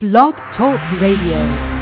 Blog Talk Radio.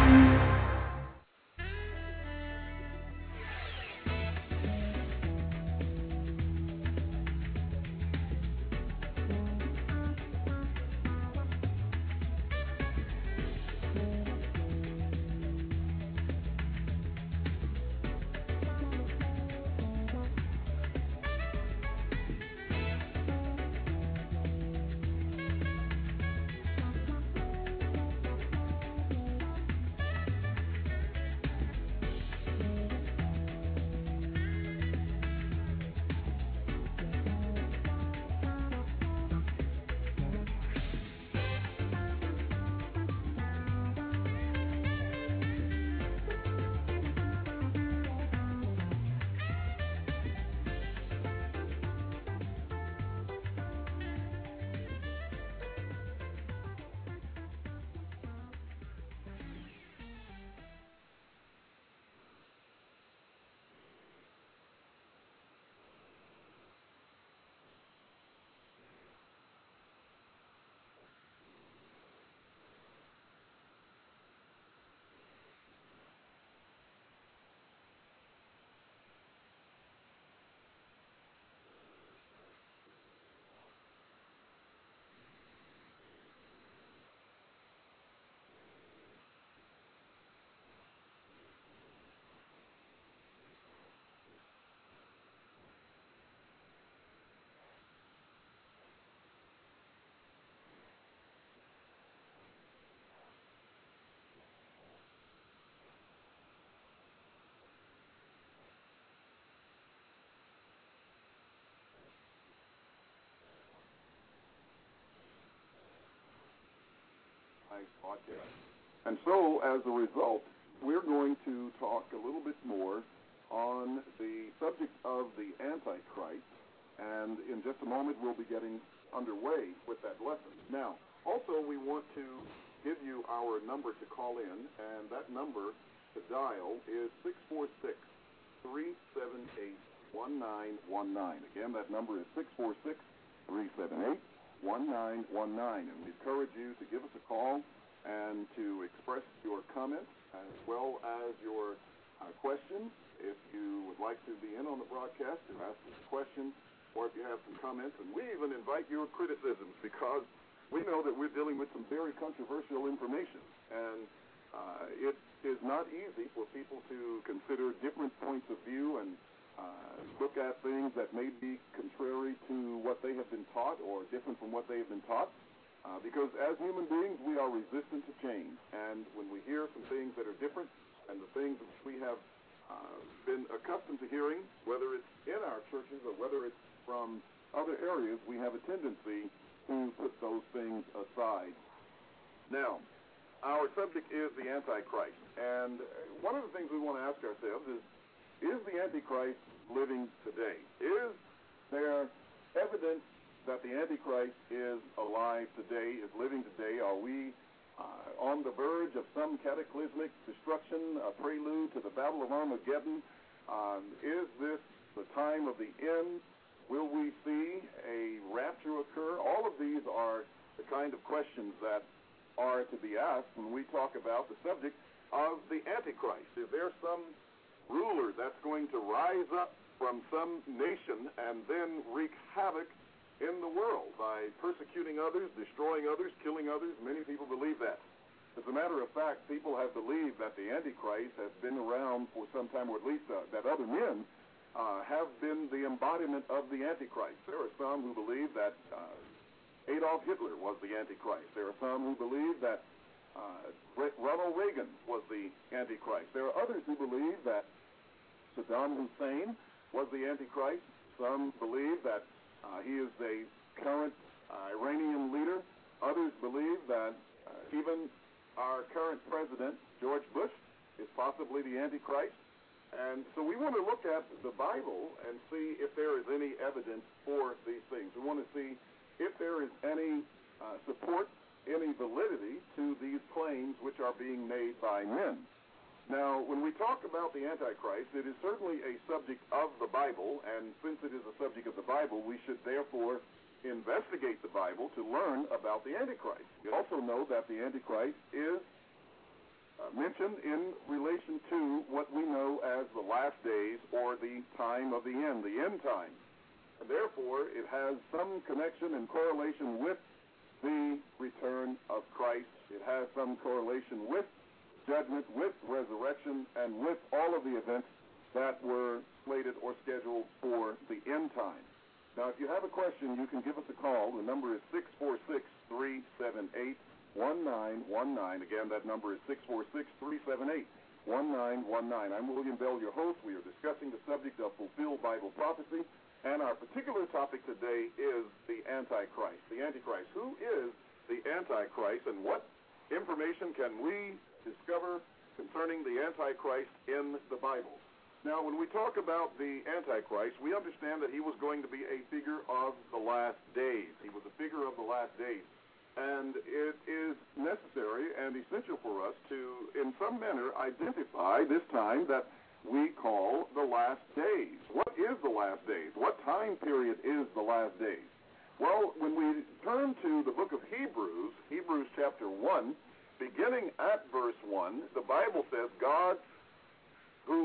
Podcast. And so, as a result, we're going to talk a little bit more on the subject of the Antichrist, and in just a moment we'll be getting underway with that lesson. Now, also we want to give you our number to call in, and that number to dial is 646-378-1919. Again, that number is 646-378-1919, and we encourage you to give us a call and to express your comments as well as your questions. If you would like to be in on the broadcast to ask us a question, or if you have some comments, and we even invite your criticisms, because we know that we're dealing with some very controversial information, and it is not easy for people to consider different points of view and look at things that may be contrary to what they have been taught or different from what they have been taught. Because as human beings, we are resistant to change. And when we hear some things that are different and the things which we have been accustomed to hearing, whether it's in our churches or whether it's from other areas, we have a tendency to put those things aside. Now, our subject is the Antichrist. And one of the things we want to ask ourselves is the Antichrist living today? Is there evidence that the Antichrist is alive today, is living today? Are we on the verge of some cataclysmic destruction, a prelude to the Battle of Armageddon? Is this the time of the end? Will we see a rapture occur? All of these are the kind of questions that are to be asked when we talk about the subject of the Antichrist. Is there some ruler that's going to rise up from some nation and then wreak havoc in the world by persecuting others, destroying others, killing others? Many people believe that. As a matter of fact, people have believed that the Antichrist has been around for some time, or at least that other men have been the embodiment of the Antichrist. There are some who believe that Adolf Hitler was the Antichrist. There are some who believe that Ronald Reagan was the Antichrist. There are others who believe that Saddam Hussein was the Antichrist. Some believe that he is a current Iranian leader. Others believe that even our current president, George Bush, is possibly the Antichrist. And so we want to look at the Bible and see if there is any evidence for these things. We want to see if there is any support, any validity to these claims which are being made by men. Now, when we talk about the Antichrist, it is certainly a subject of the Bible, and since it is a subject of the Bible, we should therefore investigate the Bible to learn about the Antichrist. You also know that the Antichrist is mentioned in relation to what we know as the last days or the time of the end time. And therefore, it has some connection and correlation with the return of Christ. It has some correlation with judgment, with resurrection, and with all of the events that were slated or scheduled for the end time. Now, if you have a question, you can give us a call. The number is 646-378-1919. Again, that number is 646-378-1919. I'm William Bell, your host. We are discussing the subject of fulfilled Bible prophecy, and our particular topic today is the Antichrist. The Antichrist. Who is the Antichrist, and what information can we discover concerning the Antichrist in the Bible? Now, when we talk about the Antichrist, we understand that he was going to be a figure of the last days. He was a figure of the last days. And it is necessary and essential for us to, in some manner, identify this time that we call the last days. What is the last days? What time period is the last days? Well, when we turn to the book of Hebrews, Hebrews chapter 1, beginning at verse 1, the Bible says, God, who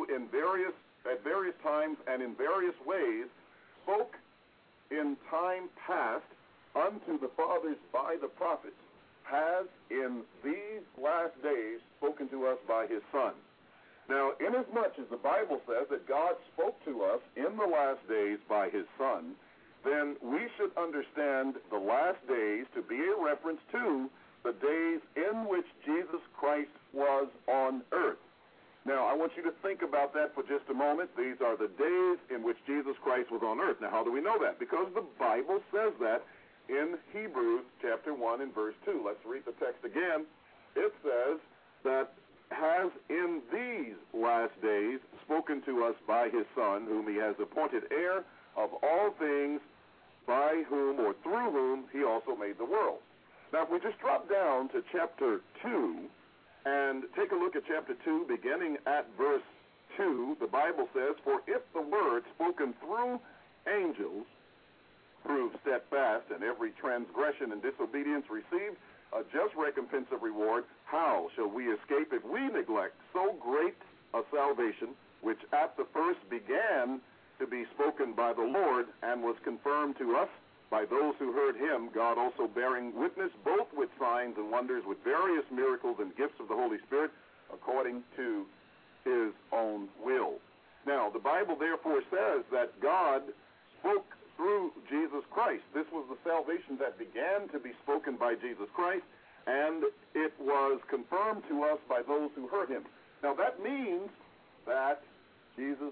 at various times and in various ways spoke in time past unto the fathers by the prophets, has in these last days spoken to us by his Son. Now, inasmuch as the Bible says that God spoke to us in the last days by his Son, then we should understand the last days to be a reference to the days in which Jesus Christ was on earth. Now, I want you to think about that for just a moment. These are the days in which Jesus Christ was on earth. Now, how do we know that? Because the Bible says that in Hebrews chapter 1 and verse 2. Let's read the text again. It says that has in these last days spoken to us by his Son, whom he has appointed heir of all things, by whom or through whom he also made the world. Now, if we just drop down to chapter 2, and take a look at chapter 2, beginning at verse 2, the Bible says, For if the word spoken through angels proved steadfast, and every transgression and disobedience received a just recompense of reward, how shall we escape if we neglect so great a salvation, which at the first began to be spoken by the Lord, and was confirmed to us by those who heard him, God also bearing witness both with signs and wonders, with various miracles and gifts of the Holy Spirit, according to his own will. Now, the Bible therefore says that God spoke through Jesus Christ. This was the salvation that began to be spoken by Jesus Christ, and it was confirmed to us by those who heard him. Now, that means that Jesus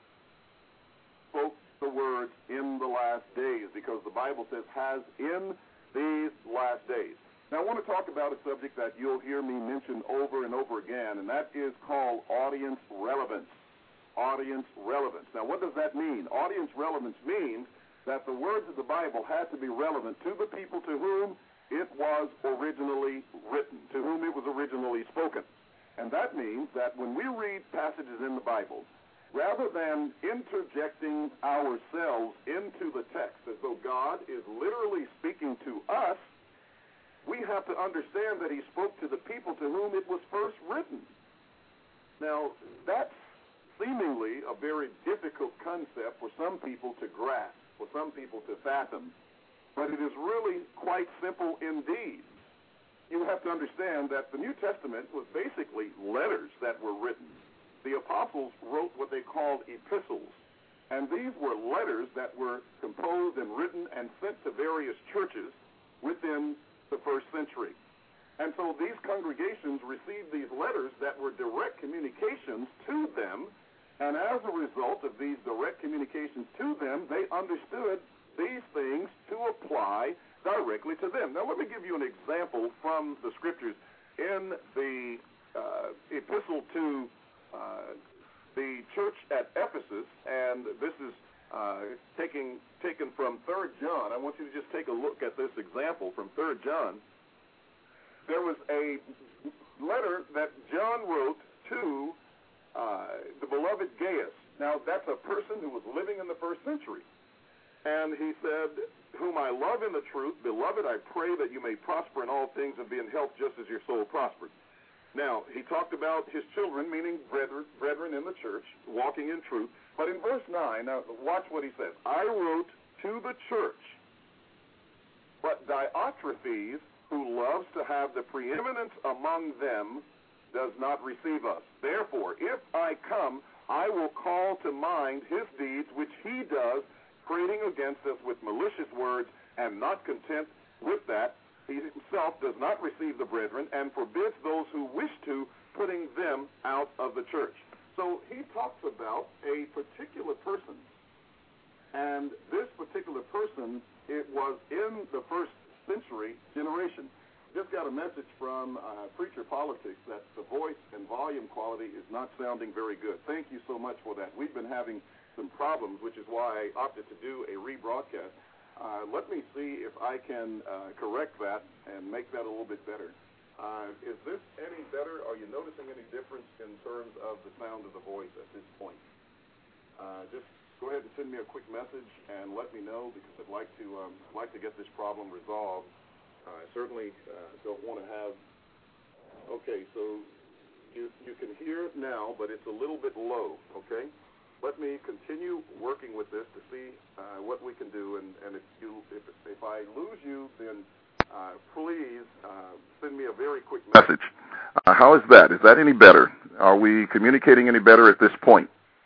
spoke the words in the last days, because the Bible says has in these last days. Now, I want to talk about a subject that you'll hear me mention over and over again, and that is called audience relevance. Audience relevance. Now, what does that mean? Audience relevance means that the words of the Bible had to be relevant to the people to whom it was originally written, to whom it was originally spoken. And that means that when we read passages in the Bible, rather than interjecting ourselves into the text as though God is literally speaking to us, we have to understand that he spoke to the people to whom it was first written. Now, that's seemingly a very difficult concept for some people to grasp, for some people to fathom, but it is really quite simple indeed. You have to understand that the New Testament was basically letters that were written. The apostles wrote what they called epistles, and these were letters that were composed and written and sent to various churches within the first century. And so these congregations received these letters that were direct communications to them, and as a result of these direct communications to them, they understood these things to apply directly to them. Now, let me give you an example from the Scriptures. In the epistle to the church at Ephesus, and this is taken from 3 John. I want you to just take a look at this example from 3 John. There was a letter that John wrote to the beloved Gaius. Now, that's a person who was living in the first century. And he said, whom I love in the truth, beloved, I pray that you may prosper in all things and be in health just as your soul prospers. Now, he talked about his children, meaning brethren in the church, walking in truth. But in verse 9, now watch what he says. I wrote to the church, but Diotrephes, who loves to have the preeminence among them, does not receive us. Therefore, if I come, I will call to mind his deeds, which he does, prating against us with malicious words, and not content with that, he himself does not receive the brethren, and forbids those who wish to, putting them out of the church. So he talks about a particular person, and this particular person, it was in the first century generation. Just got a message from Preacher Politics that the voice and volume quality is not sounding very good. Thank you so much for that. We've been having some problems, which is why I opted to do a rebroadcast. Let me see if I can correct that and make that a little bit better. Is this any better? Are you noticing any difference in terms of the sound of the voice at this point? Just go ahead and send me a quick message and let me know, because I'd like to get this problem resolved. I certainly don't want to have. Okay, so you can hear it now, but it's a little bit low. Okay. Let me continue working with this to see what we can do, and if I lose you, then please send me a very quick message. How is that? Is that any better? Are we communicating any better at this point?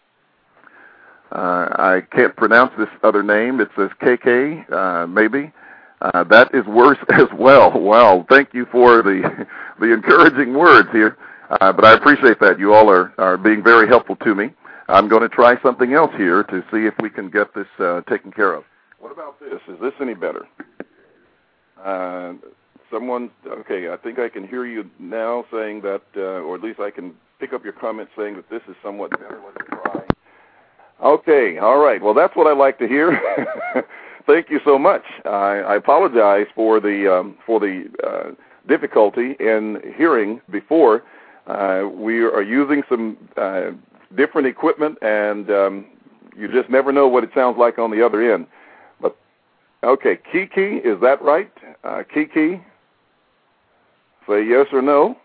I can't pronounce this other name. It says KK, maybe. That is worse as well. Wow, thank you for the encouraging words here. But I appreciate that. You all are being very helpful to me. I'm going to try something else here to see if we can get this taken care of. What about this? Is this any better? Okay, I think I can hear you now saying that, or at least I can pick up your comment saying that this is somewhat better. Let's try. Okay, all right. Well, that's what I like to hear. Thank you so much. I apologize for the difficulty in hearing before. We are using some different equipment, and you just never know what it sounds like on the other end. But okay, Kiki, is that right? Kiki, say yes or no.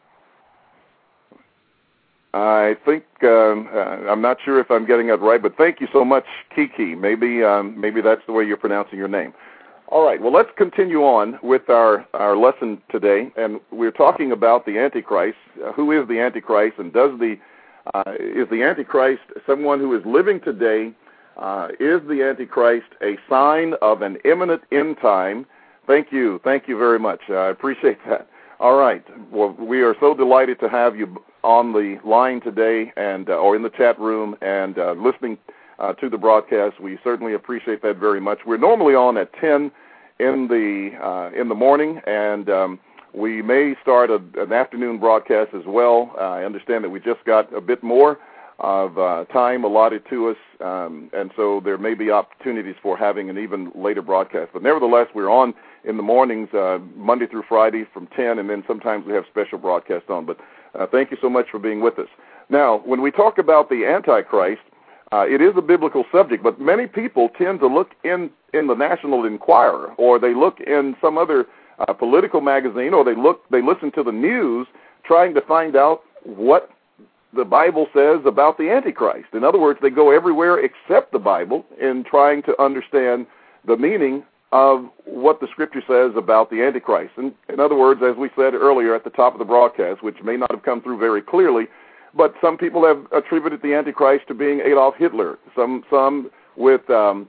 I think I'm not sure if I'm getting it right, but thank you so much, Kiki. Maybe that's the way you're pronouncing your name. All right. Well, let's continue on with our lesson today, and we're talking about the Antichrist. Who is the Antichrist, and is the Antichrist someone who is living today? Is the Antichrist a sign of an imminent end time? Thank you very much. I appreciate that. All right. Well, we are so delighted to have you on the line today, and or in the chat room, and listening to the broadcast. We certainly appreciate that very much. We're normally on at 10 in the morning, and we may start an afternoon broadcast as well. I understand that we just got a bit more of time allotted to us, and so there may be opportunities for having an even later broadcast. But nevertheless, we're on in the mornings, Monday through Friday from 10, and then sometimes we have special broadcasts on. But thank you so much for being with us. Now, when we talk about the Antichrist, it is a biblical subject, but many people tend to look in the National Enquirer, or they look in some other political magazine, or they listen to the news trying to find out what the Bible says about the Antichrist. In other words, they go everywhere except the Bible in trying to understand the meaning of what the Scripture says about the Antichrist. And in other words, as we said earlier at the top of the broadcast, which may not have come through very clearly, but some people have attributed the Antichrist to being Adolf Hitler, some with Saddam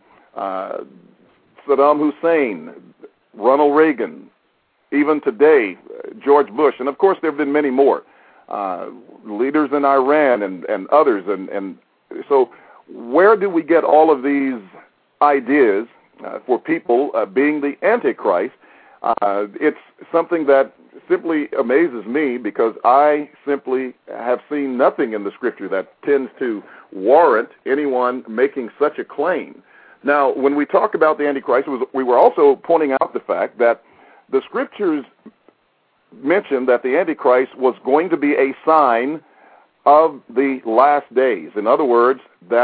Hussein, Ronald Reagan, even today, George Bush, and of course there have been many more, leaders in Iran and others. And so where do we get all of these ideas for people being the Antichrist? It's something that simply amazes me, because I simply have seen nothing in the Scripture that tends to warrant anyone making such a claim. Now, when we talk about the Antichrist, we were also pointing out the fact that the Scriptures mentioned that the Antichrist was going to be a sign of the last days. In other words, that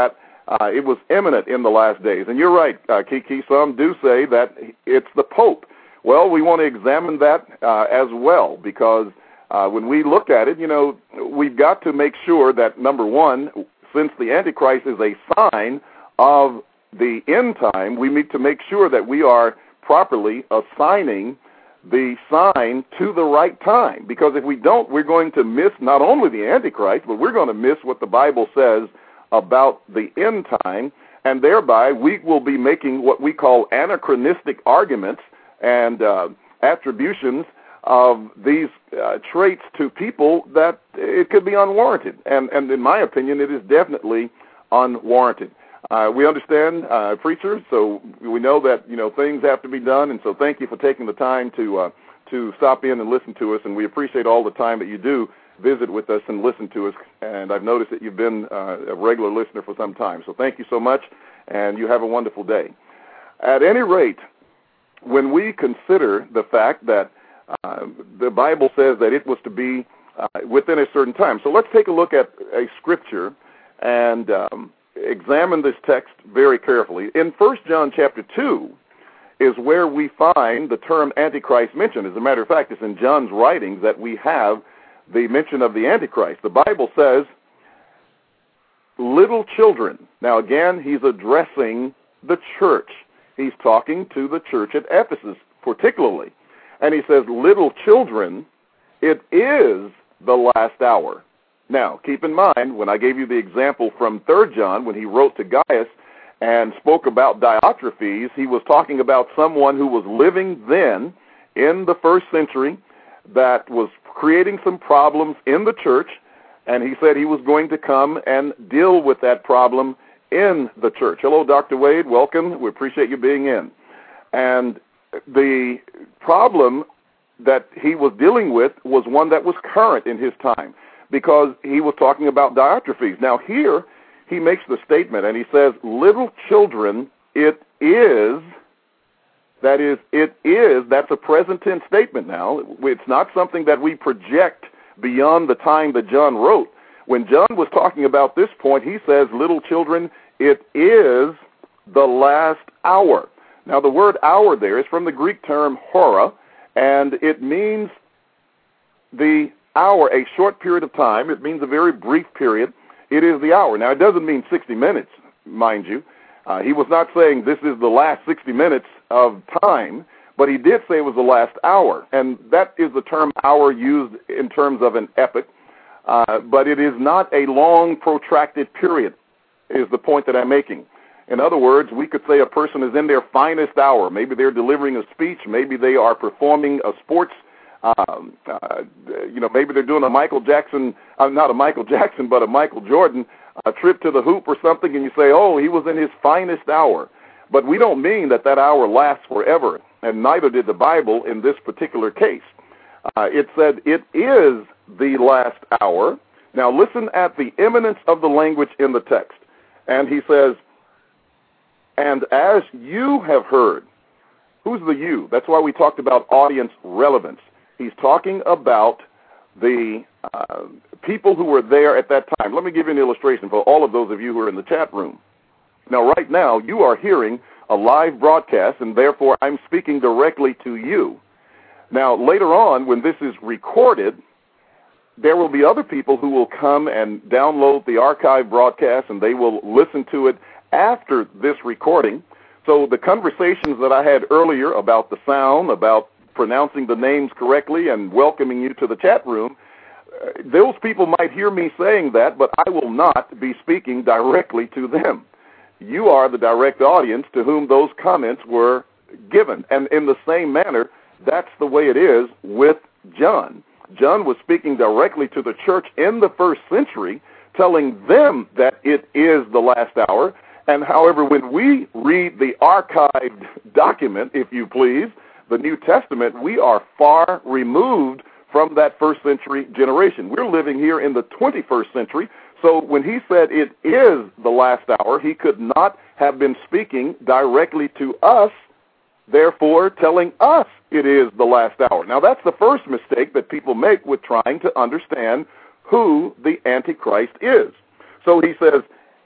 it was imminent in the last days. And you're right, Kiki, some do say that it's the Pope. Well, we want to examine that as well, because when we look at it, we've got to make sure that, number one, since the Antichrist is a sign of the end time, we need to make sure that we are properly assigning the sign to the right time. Because if we don't, we're going to miss not only the Antichrist, but we're going to miss what the Bible says about the end time, and thereby we will be making what we call anachronistic arguments and attributions of these traits to people that it could be unwarranted. And in my opinion, it is definitely unwarranted. We understand, preachers, so we know that, things have to be done, and so thank you for taking the time to stop in and listen to us, and we appreciate all the time that you do visit with us and listen to us, and I've noticed that you've been a regular listener for some time, so thank you so much, and you have a wonderful day. At any rate, when we consider the fact that the Bible says that it was to be within a certain time, so let's take a look at a scripture and examine this text very carefully. In 1 John chapter 2 is where we find the term Antichrist mentioned. As a matter of fact, it's in John's writings that we have the mention of the Antichrist. The Bible says, little children. Now again, he's addressing the church. He's talking to the church at Ephesus particularly. And he says, little children, it is the last hour. Now, keep in mind, when I gave you the example from 3 John, when he wrote to Gaius and spoke about Diotrephes, he was talking about someone who was living then in the first century that was creating some problems in the church, and he said he was going to come and deal with that problem in the church. Hello, Dr. Wade. Welcome. We appreciate you being in. And the problem that he was dealing with was one that was current in his time, because he was talking about Diotrephes. Now here, he makes the statement, and he says, little children, it is, that is, it is, that's a present tense statement now. It's not something that we project beyond the time that John wrote. When John was talking about this point, he says, little children, it is the last hour. Now the word hour there is from the Greek term hora, and it means the hour, a short period of time. It means a very brief period. It is the hour. Now, it doesn't mean 60 minutes, mind you. He was not saying this is the last 60 minutes of time, but he did say it was the last hour. And that is the term hour used in terms of an epoch, but it is not a long, protracted period, is the point that I'm making. In other words, we could say a person is in their finest hour. Maybe they're delivering a speech. Maybe they are performing a sports maybe they're doing a Michael Jackson, not a Michael Jackson, but a Michael Jordan, a trip to the hoop or something, and you say, oh, he was in his finest hour. But we don't mean that that hour lasts forever, and neither did the Bible in this particular case. It said it is the last hour. Now listen at the imminence of the language in the text. And he says, and as you have heard. Who's the you? That's why we talked about audience relevance. He's talking about the people who were there at that time. Let me give you an illustration for all of those of you who are in the chat room. Now, right now, you are hearing a live broadcast, and therefore I'm speaking directly to you. Now, later on, when this is recorded, there will be other people who will come and download the archive broadcast, and they will listen to it after this recording. So the conversations that I had earlier about the sound, about pronouncing the names correctly and welcoming you to the chat room, those people might hear me saying that, but I will not be speaking directly to them. You are the direct audience to whom those comments were given. And in the same manner, that's the way it is with John. John was speaking directly to the church in the first century, telling them that it is the last hour. And however, when we read the archived document, if you please, the New Testament, we are far removed from that first century generation. We're living here in the 21st century. So when he said it is the last hour, he could not have been speaking directly to us, therefore telling us it is the last hour. Now that's the first mistake that people make with trying to understand who the Antichrist is. So he says,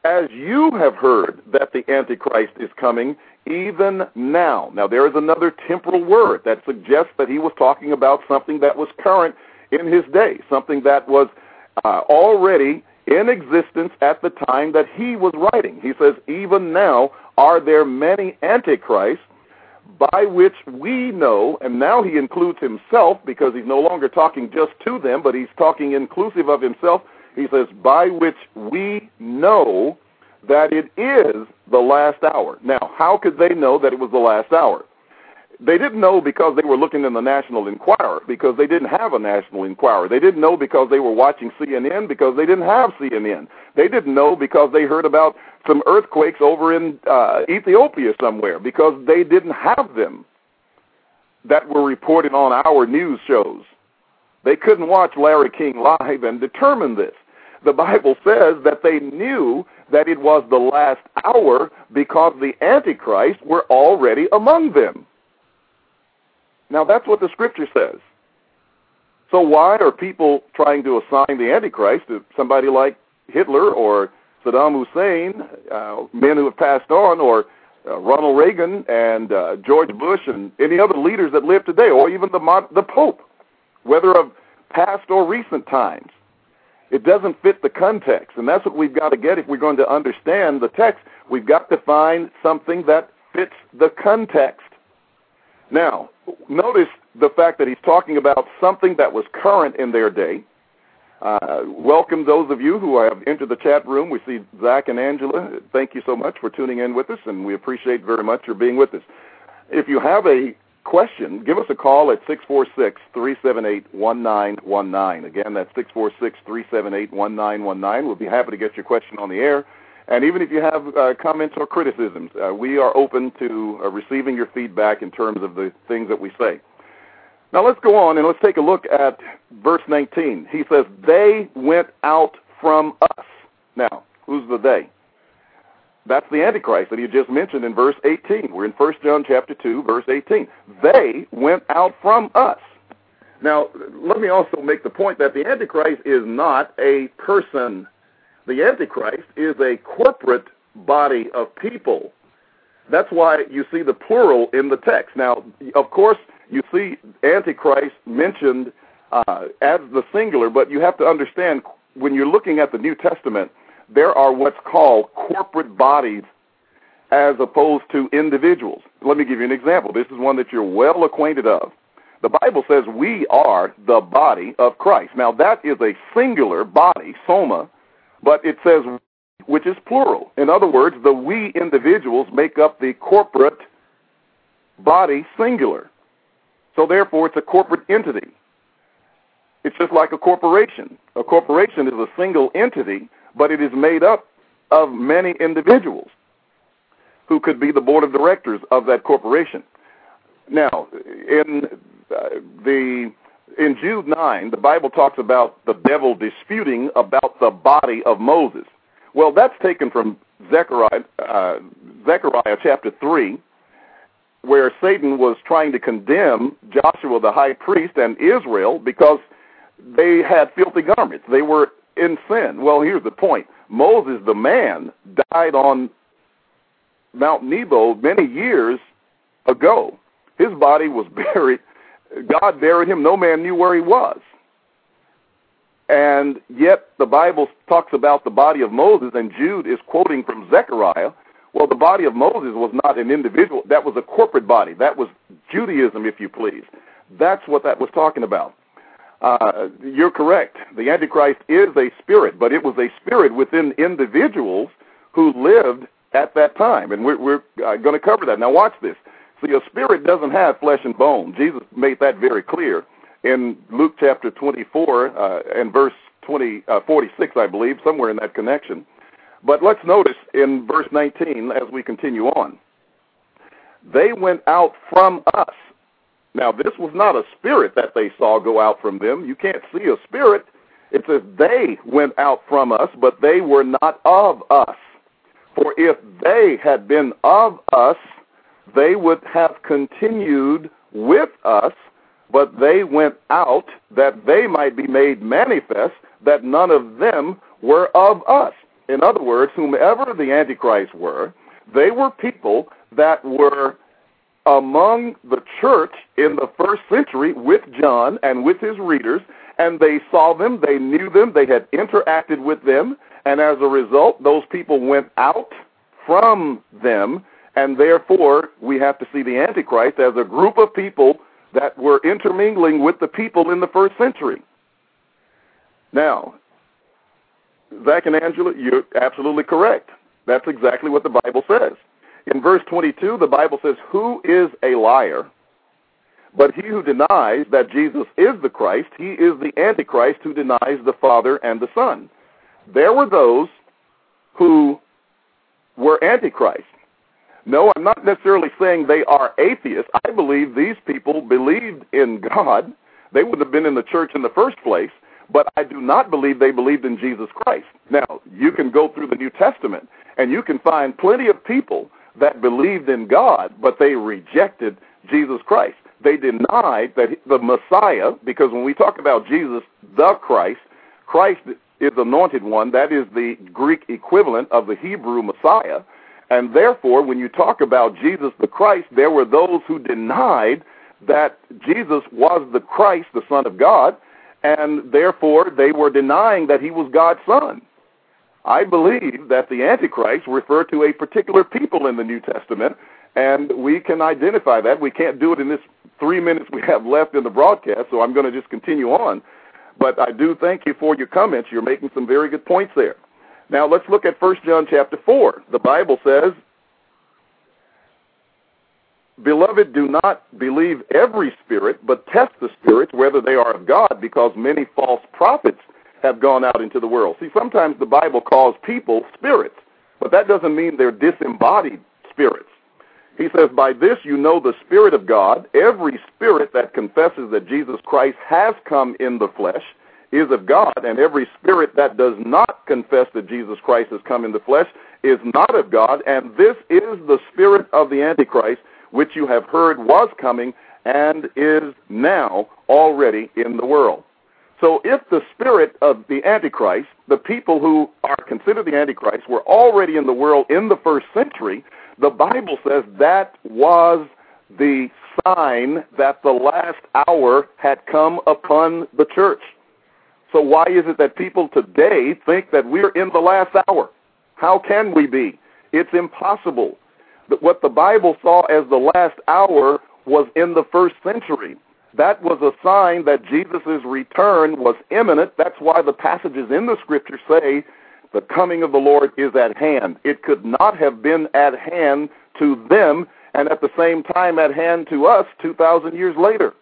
as you have heard that the Antichrist is coming, even now. Now, there is another temporal word that suggests that he was talking about something that was current in his day, something that was already in existence at the time that he was writing. He says, even now are there many antichrists, by which we know, and now he includes himself because he's no longer talking just to them, but he's talking inclusive of himself. He says, by which we know that it is the last hour. Now, how could they know that it was the last hour? They didn't know because they were looking in the National Enquirer, because they didn't have a National Enquirer. They didn't know because they were watching CNN, because they didn't have CNN. They didn't know because they heard about some earthquakes over in Ethiopia somewhere, because they didn't have them that were reported on our news shows. They couldn't watch Larry King Live and determine this. The Bible says that they knew that it was the last hour because the Antichrist were already among them. Now, that's what the Scripture says. So why are people trying to assign the Antichrist to somebody like Hitler or Saddam Hussein, men who have passed on, or Ronald Reagan and George Bush and any other leaders that live today, or even the Pope, whether of past or recent times? It doesn't fit the context, and that's what we've got to get. If we're going to understand the text, we've got to find something that fits the context. Now, notice the fact that he's talking about something that was current in their day. Welcome those of you who have entered the chat room. We see Zach and Angela. Thank you so much for tuning in with us, and we appreciate very much your being with us. If you have a question, give us a call at 646-378-1919. Again, that's 646-378-1919. We'll be happy to get your question on the air. And even if you have comments or criticisms, we are open to receiving your feedback in terms of the things that we say. Now let's go on and let's take a look at verse 19. He says, they went out from us. Now, who's the they? That's the Antichrist that he just mentioned in verse 18. We're in 1 John chapter 2, verse 18. They went out from us. Now, let me also make the point that the Antichrist is not a person. The Antichrist is a corporate body of people. That's why you see the plural in the text. Now, of course, you see Antichrist mentioned as the singular, but you have to understand, when you're looking at the New Testament, there are what's called corporate bodies as opposed to individuals. Let me give you an example. This is one that you're well acquainted of. The Bible says we are the body of Christ. Now, that is a singular body, soma, but it says, which is plural. In other words, the we individuals make up the corporate body, singular. So therefore, it's a corporate entity. It's just like a corporation. A corporation is a single entity, but it is made up of many individuals who could be the board of directors of that corporation. Now, in Jude 9, the Bible talks about the devil disputing about the body of Moses. Well, that's taken from Zechariah chapter 3, where Satan was trying to condemn Joshua the high priest and Israel because they had filthy garments. They were in sin. Well, here's the point. Moses, the man, died on Mount Nebo many years ago. His body was buried. God buried him. No man knew where he was. And yet the Bible talks about the body of Moses, and Jude is quoting from Zechariah. Well, the body of Moses was not an individual. That was a corporate body. That was Judaism, if you please. That's what that was talking about. You're correct. The Antichrist is a spirit, but it was a spirit within individuals who lived at that time. And we're going to cover that. Now watch this. See, a spirit doesn't have flesh and bone. Jesus made that very clear in Luke chapter 24 and verse 46, I believe, somewhere in that connection. But let's notice in verse 19 as we continue on. They went out from us. Now, this was not a spirit that they saw go out from them. You can't see a spirit. It says they went out from us, but they were not of us. For if they had been of us, they would have continued with us, but they went out that they might be made manifest that none of them were of us. In other words, whomever the Antichrist were, they were people that were among the church in the first century with John and with his readers, and they saw them, they knew them, they had interacted with them, and as a result, those people went out from them, and therefore we have to see the Antichrist as a group of people that were intermingling with the people in the first century. Now, Zach and Angela, you're absolutely correct. That's exactly what the Bible says. In verse 22, the Bible says, "Who is a liar? But he who denies that Jesus is the Christ, he is the Antichrist who denies the Father and the Son." There were those who were Antichrist. No, I'm not necessarily saying they are atheists. I believe these people believed in God. They wouldn't have been in the church in the first place, but I do not believe they believed in Jesus Christ. Now, you can go through the New Testament, and you can find plenty of people that believed in God, but they rejected Jesus Christ. They denied that the Messiah, because when we talk about Jesus, the Christ, Christ is anointed one. That is the Greek equivalent of the Hebrew Messiah. And therefore, when you talk about Jesus the Christ, there were those who denied that Jesus was the Christ, the Son of God, and therefore they were denying that he was God's Son. I believe that the Antichrist refer to a particular people in the New Testament, and we can identify that. We can't do it in this 3 minutes we have left in the broadcast, so I'm going to just continue on. But I do thank you for your comments. You're making some very good points there. Now, let's look at 1 John chapter 4. The Bible says, "Beloved, do not believe every spirit, but test the spirits, whether they are of God, because many false prophets have gone out into the world." See, sometimes the Bible calls people spirits, but that doesn't mean they're disembodied spirits. He says, "By this you know the Spirit of God. Every spirit that confesses that Jesus Christ has come in the flesh is of God, and every spirit that does not confess that Jesus Christ has come in the flesh is not of God, and this is the spirit of the Antichrist, which you have heard was coming and is now already in the world." So if the spirit of the Antichrist, the people who are considered the Antichrist, were already in the world in the first century, the Bible says that was the sign that the last hour had come upon the church. So why is it that people today think that we're in the last hour? How can we be? It's impossible. But what the Bible saw as the last hour was in the first century. That was a sign that Jesus' return was imminent. That's why the passages in the Scripture say the coming of the Lord is at hand. It could not have been at hand to them and at the same time at hand to us 2,000 years later.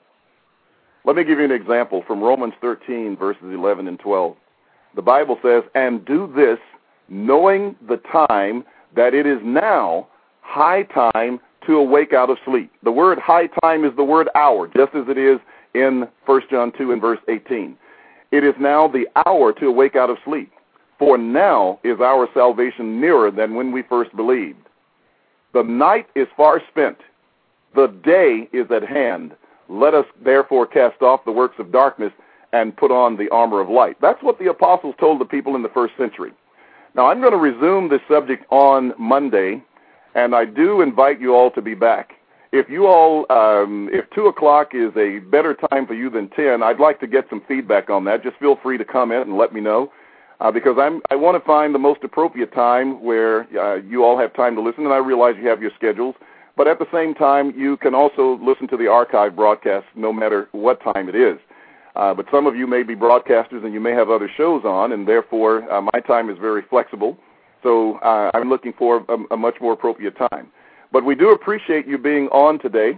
Let me give you an example from Romans 13, verses 11 and 12. The Bible says, "And do this, knowing the time, that it is now high time to awake out of sleep." The word high time is the word hour, just as it is in 1 John 2 and verse 18. "It is now the hour to awake out of sleep, for now is our salvation nearer than when we first believed. The night is far spent, the day is at hand. Let us therefore cast off the works of darkness and put on the armor of light." That's what the apostles told the people in the first century. Now, I'm going to resume this subject on Monday, and I do invite you all to be back. If you all, if 2 o'clock is a better time for you than 10, I'd like to get some feedback on that. Just feel free to comment and let me know, because I want to find the most appropriate time where you all have time to listen, and I realize you have your schedules. But at the same time, you can also listen to the archive broadcast no matter what time it is. But some of you may be broadcasters and you may have other shows on, and therefore my time is very flexible. So I'm looking for a much more appropriate time. But we do appreciate you being on today.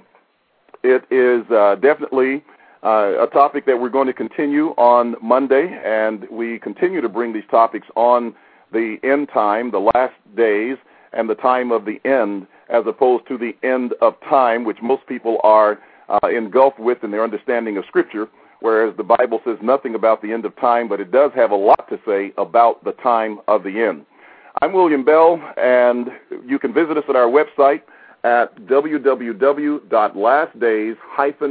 It is definitely a topic that we're going to continue on Monday, and we continue to bring these topics on the end time, the last days, and the time of the end, as opposed to the end of time, which most people are engulfed with in their understanding of Scripture, whereas the Bible says nothing about the end of time, but it does have a lot to say about the time of the end. I'm William Bell, and you can visit us at our website at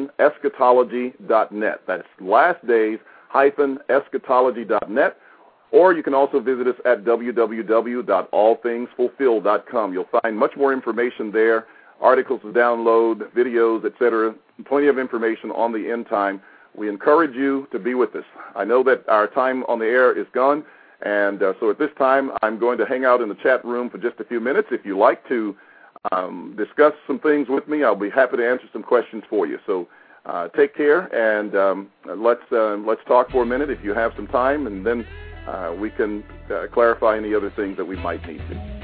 www.lastdays-eschatology.net. That's lastdays-eschatology.net. Or you can also visit us at www.allthingsfulfilled.com. You'll find much more information there, articles to download, videos, etc., plenty of information on the end time. We encourage you to be with us. I know that our time on the air is gone, and so at this time I'm going to hang out in the chat room for just a few minutes. If you like to discuss some things with me, I'll be happy to answer some questions for you. So take care, and let's talk for a minute if you have some time, and then we can clarify any other things that we might need to.